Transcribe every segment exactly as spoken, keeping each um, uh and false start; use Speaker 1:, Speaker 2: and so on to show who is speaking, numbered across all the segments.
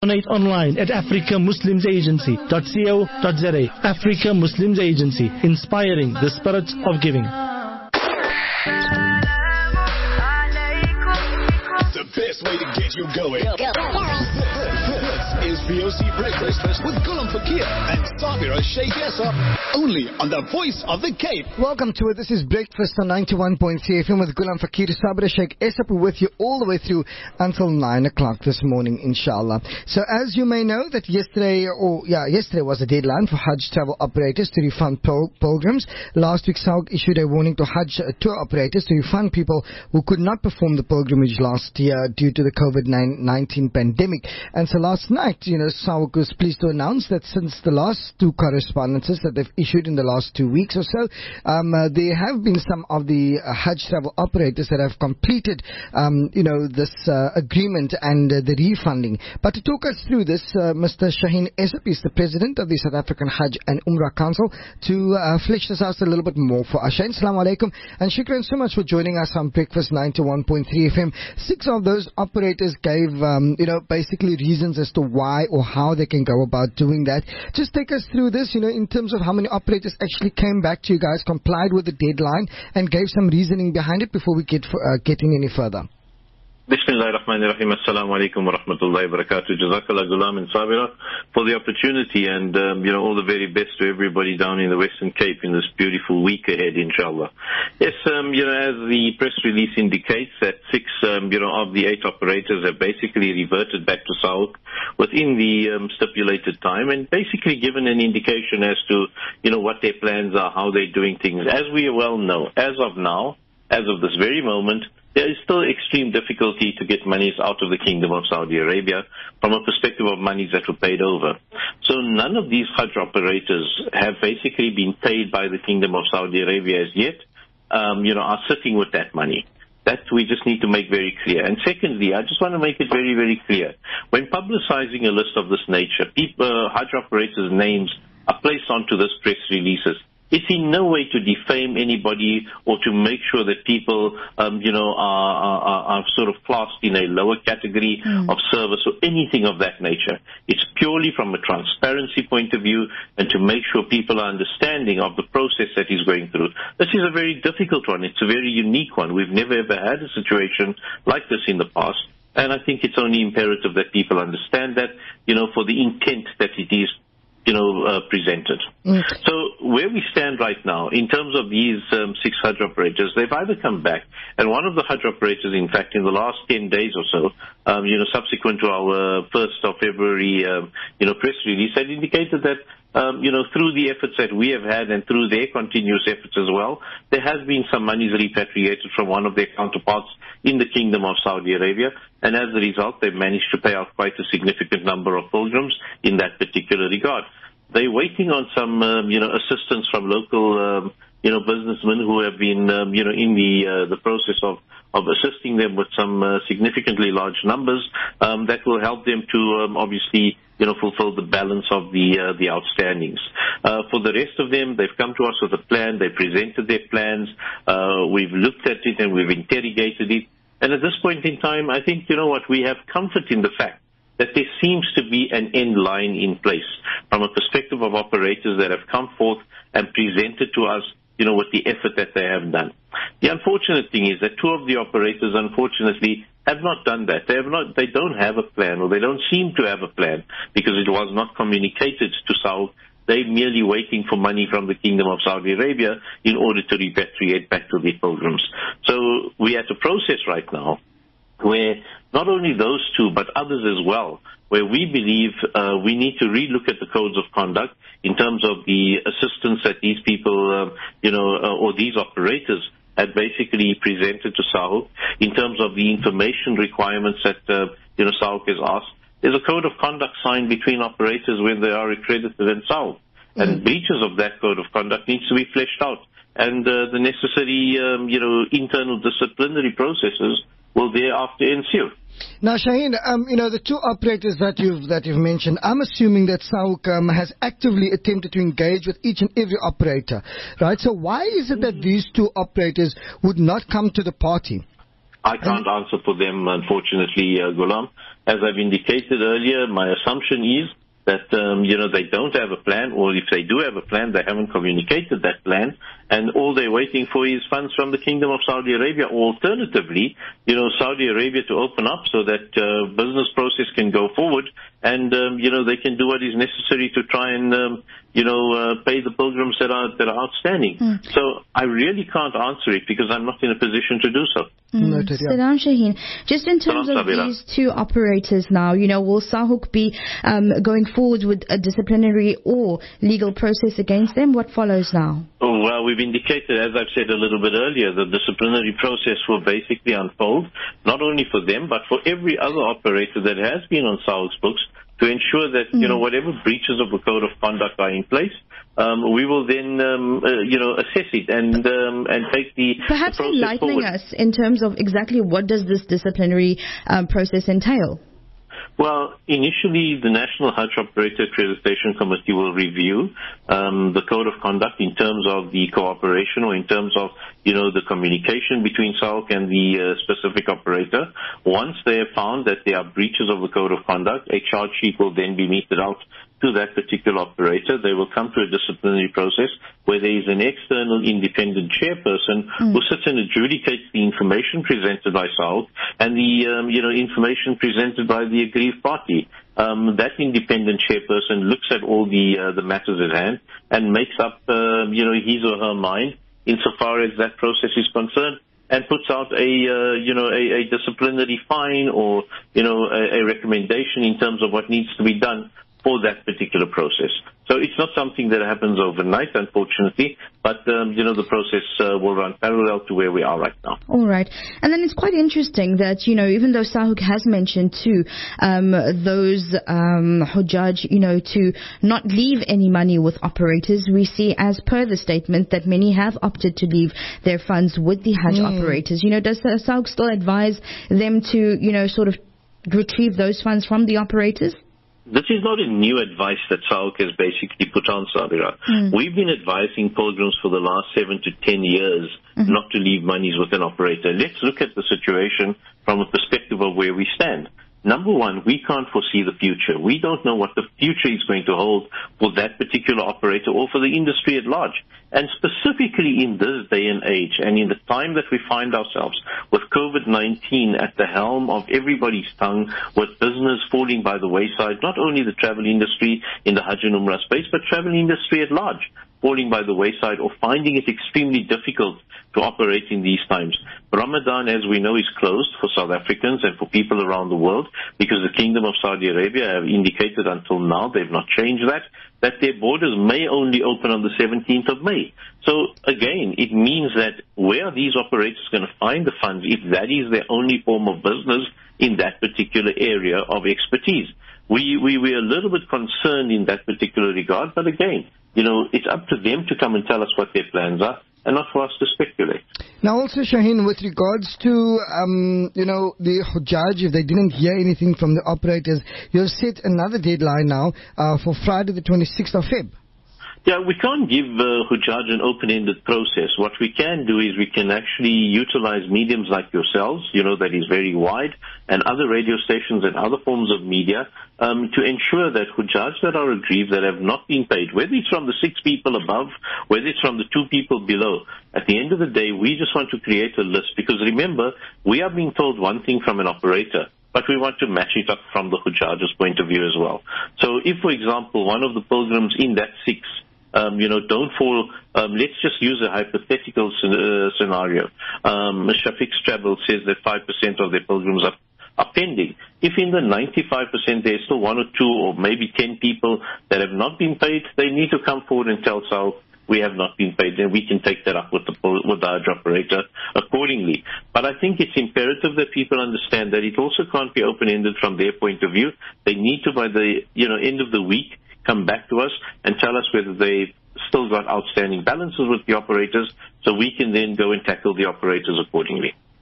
Speaker 1: Donate online at africa muslims agency dot co dot za. Africa Muslims Agency, inspiring the spirit of giving.
Speaker 2: The best way to get you going. This is V O C Breakfast with Gulam Fakir and Sabira Sheikh Essa, only on the Voice of the Cape.
Speaker 3: Welcome to it. This is Breakfast on ninety-one point three F M with Gulam Fakir, Sabira Sheikh Essa, with you all the way through until nine o'clock this morning, inshallah. So as you may know that yesterday, or yeah, yesterday was the deadline for Hajj travel operators to refund pil- pilgrims. Last week, Sauk issued a warning to Hajj tour operators to refund people who could not perform the pilgrimage last year due to the COVID nineteen pandemic. And so last night, you know, Sauk was pleased to announce that since the last two correspondences that they've issued in the last two weeks or so, um, uh, there have been some of the uh, Hajj travel operators that have completed, um, you know, this uh, agreement and uh, the refunding. But to talk us through this, uh, Mister Shaheen Essop is the president of the South African Hajj and Umrah Council, to uh, flesh this out a little bit more for us. Shaheen, Assalamu alaikum, and shukran so much for joining us on Breakfast ninety-one point three F M. Six of those operators gave, um, you know, basically reasons as to why or how they can go about doing that. Just take us through this, you know, in terms of how many operators actually came back to you guys, complied with the deadline, and gave some reasoning behind it before we get for, uh, getting any further.
Speaker 4: Bismillah ar-Rahman ar-Rahim. Assalamu alaikum wa rahmatullahi wa barakatuh. Jazakallah Gulam and Sabira for the opportunity, and um, you know, all the very best to everybody down in the Western Cape in this beautiful week ahead, inshallah. Yes, um, you know, as the press release indicates, that six um, you know, of the eight operators have basically reverted back to Sauk within the um, stipulated time, and basically given an indication as to, you know, what their plans are, how they're doing things. As we well know, as of now, as of this very moment, there is still extreme difficulty to get monies out of the Kingdom of Saudi Arabia from a perspective of monies that were paid over. So none of these Hajj operators have basically been paid by the Kingdom of Saudi Arabia as yet, um, you know, are sitting with that money. That we just need to make very clear. And secondly, I just want to make it very, very clear. When publicizing a list of this nature, people, uh, Hajj operators' names are placed onto this press releases. It's in no way to defame anybody or to make sure that people, um, you know, are, are, are sort of classed in a lower category mm. of service or anything of that nature. It's purely from a transparency point of view and to make sure people are understanding of the process that he's going through. This is a very difficult one. It's a very unique one. We've never ever had a situation like this in the past. And I think it's only imperative that people understand that, you know, for the intent that it is, you know, uh, presented. Mm. So where we stand right now, in terms of these um, six Hajj operators, they've either come back, and one of the Hajj operators, in fact, in the last ten days or so, um, you know, subsequent to our first of February, um, you know, press release, had indicated that, um, you know, through the efforts that we have had and through their continuous efforts as well, there has been some monies repatriated from one of their counterparts in the Kingdom of Saudi Arabia, and as a result, they've managed to pay out quite a significant number of pilgrims in that particular regard. They're waiting on some, um, you know, assistance from local, um, you know, businessmen who have been, um, you know, in the uh, the process of, of assisting them with some uh, significantly large numbers um, that will help them to um, obviously, you know, fulfill the balance of the uh, the outstandings. Uh, for the rest of them, they've come to us with a plan. They presented their plans. Uh, we've looked at it and we've interrogated it. And at this point in time, I think, you know what, we have comfort in the fact that there seems to be an end line in place from a perspective of operators that have come forth and presented to us, you know, with the effort that they have done. The unfortunate thing is that two of the operators, unfortunately, have not done that. They have not. They don't have a plan, or they don't seem to have a plan, because it was not communicated to Saudi. They're merely waiting for money from the Kingdom of Saudi Arabia in order to repatriate back to the pilgrims. So we're at a process right now where not only those two, but others as well, where we believe uh, we need to relook at the codes of conduct in terms of the assistance that these people, uh, you know, uh, or these operators had basically presented to SAHUK in terms of the information requirements that, uh, you know, SAHUK has asked. There's a code of conduct signed between operators when they are accredited and SAHUK. Mm. And breaches of that code of conduct needs to be fleshed out. And uh, the necessary, um, you know, internal disciplinary processes will thereafter ensue.
Speaker 3: Now, Shaheen, um, you know, the two operators that you've that you've mentioned, I'm assuming that SAHUK um, has actively attempted to engage with each and every operator, right? So why is it that these two operators would not come to the party?
Speaker 4: I can't answer for them, unfortunately, uh, Ghulam. As I've indicated earlier, my assumption is that, um, you know, they don't have a plan, or if they do have a plan, they haven't communicated that plan, and all they're waiting for is funds from the Kingdom of Saudi Arabia, or alternatively, you know, Saudi Arabia to open up so that uh, business process can go forward, and, um, you know, they can do what is necessary to try and, um, you know, uh, pay the pilgrims that are that are outstanding. Mm. So I really can't answer it because I'm not in a position to do so.
Speaker 5: Mm. Noted, yeah. Salam Shaheen, just in terms Salam, of Sabira. These two operators now, you know, will SAHUK be um, going forward with a disciplinary or legal process against them? What follows now?
Speaker 4: Oh, well, we've indicated, as I've said a little bit earlier, the disciplinary process will basically unfold, not only for them, but for every other operator that has been on SAHUK's books, to ensure that, mm. you know, whatever breaches of the code of conduct are in place, um, we will then, um, uh, you know, assess it and um, and take the
Speaker 5: Perhaps
Speaker 4: the process
Speaker 5: enlightening
Speaker 4: forward.
Speaker 5: us in terms of exactly what does this disciplinary um, process entail?
Speaker 4: Well, initially, the National Hajj Operator Accreditation Committee will review um, the code of conduct in terms of the cooperation or in terms of, you know, the communication between SAHUK and the uh, specific operator. Once they have found that there are breaches of the code of conduct, a charge sheet will then be meted out to that particular operator. They will come to a disciplinary process where there is an external independent chairperson mm. who sits and adjudicates the information presented by SAHUK and the um, you know information presented by the aggrieved party. Um, that independent chairperson looks at all the uh, the matters at hand and makes up uh, you know his or her mind insofar as that process is concerned, and puts out a uh, you know a, a disciplinary fine or you know a, a recommendation in terms of what needs to be done for that particular process. So it's not something that happens overnight, unfortunately, but, um, you know, the process uh, will run parallel to where we are right now.
Speaker 5: All right. And then it's quite interesting that, you know, even though SAHUK has mentioned to um, those um, Hujjaj, you know, to not leave any money with operators, we see, as per the statement, that many have opted to leave their funds with the Hajj mm. operators. You know, does SAHUK still advise them to, you know, sort of retrieve those funds from the operators?
Speaker 4: This is not a new advice that SAHUK has basically put on, Sabira. Mm. We've been advising pilgrims for the last seven to ten years mm-hmm. not to leave monies with an operator. Let's look at the situation from a perspective of where we stand. Number one, we can't foresee the future. We don't know what the future is going to hold for that particular operator or for the industry at large. And specifically in this day and age, and in the time that we find ourselves with COVID nineteen at the helm of everybody's tongue, with business falling by the wayside, not only the travel industry in the Hajj and Umrah space, but travel industry at large falling by the wayside or finding it extremely difficult to operate in these times. Ramadan, as we know, is closed for South Africans and for people around the world because the Kingdom of Saudi Arabia have indicated until now, they've not changed that, that their borders may only open on the seventeenth of May. So again, it means that where are these operators going to find the funds if that is their only form of business in that particular area of expertise? We, we, we're a little bit concerned in that particular regard, but again, you know, it's up to them to come and tell us what their plans are, and not for us to speculate.
Speaker 3: Now also, Shaheen, with regards to, um, you know, the Hujjaj, if they didn't hear anything from the operators, you've set another deadline now uh, for Friday the twenty-sixth of February.
Speaker 4: Yeah, we can't give uh, Hujjaj an open-ended process. What we can do is we can actually utilize mediums like yourselves, you know, that is very wide, and other radio stations and other forms of media um, to ensure that Hujjaj that are aggrieved, that have not been paid, whether it's from the six people above, whether it's from the two people below, at the end of the day, we just want to create a list, because remember, we are being told one thing from an operator, but we want to match it up from the Hujjaj's point of view as well. So if, for example, one of the pilgrims in that six Um, you know, don't fall, um, let's just use a hypothetical uh, scenario. Um, Shafiq's Travel says that five percent of their pilgrims are, are pending. If in the ninety-five percent there's still one or two or maybe ten people that have not been paid, they need to come forward and tell SAHUK, we have not been paid, then we can take that up with the, with the Hajj operator accordingly. But I think it's imperative that people understand that it also can't be open-ended from their point of view. They need to, by the, you know, end of the week, come back to us and tell us whether they've still got outstanding balances with the operators, so we can then go and tackle the operators accordingly.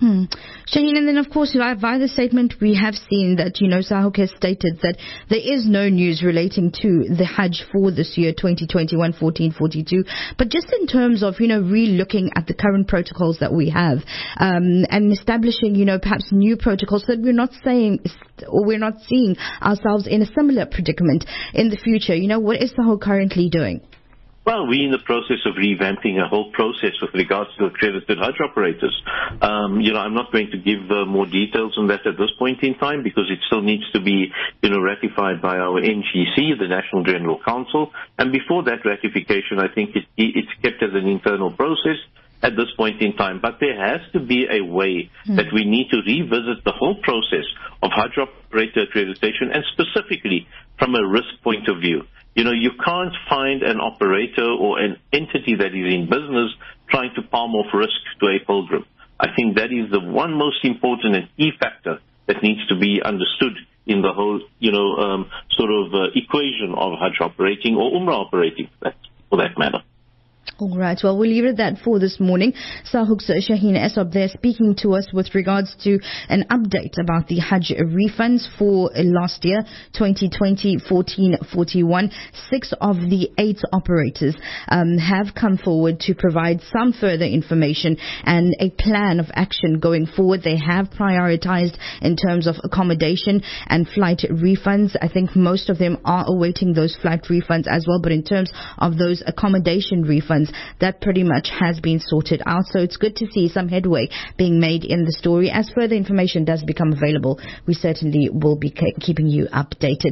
Speaker 5: Hmm. Shaheen, and then of course via the statement we have seen that, you know, SAHOK has stated that there is no news relating to the Hajj for this year, twenty twenty-one fourteen forty-two. But just in terms of, you know, re-looking at the current protocols that we have, um, and establishing, you know, perhaps new protocols so that we're not saying, or we're not seeing ourselves in a similar predicament in the future. You know, what is SAHOK currently doing?
Speaker 4: Well, we're in the process of revamping a whole process with regards to accredited Hajj operators. Um, you know, I'm not going to give uh, more details on that at this point in time because it still needs to be, you know, ratified by our N G C, the National General Council. And before that ratification, I think it, it's kept as an internal process at this point in time. But there has to be a way mm. that we need to revisit the whole process of Hajj operator accreditation, and specifically from a risk point of view. You know, you can't find an operator or an entity that is in business trying to palm off risk to a pilgrim. I think that is the one most important and key factor that needs to be understood in the whole, you know, um, sort of uh, equation of Hajj operating or Umrah operating, for that matter.
Speaker 5: All right. Well, we'll leave it at that for this morning. SAHOK's Shaheen Essop there speaking to us with regards to an update about the Hajj refunds for last year, twenty twenty fourteen forty-one. Six of the eight operators um, have come forward to provide some further information and a plan of action going forward. They have prioritized in terms of accommodation and flight refunds. I think most of them are awaiting those flight refunds as well, but in terms of those accommodation refunds, that pretty much has been sorted out. So it's good to see some headway being made in the story. As further information does become available, we certainly will be keeping you updated.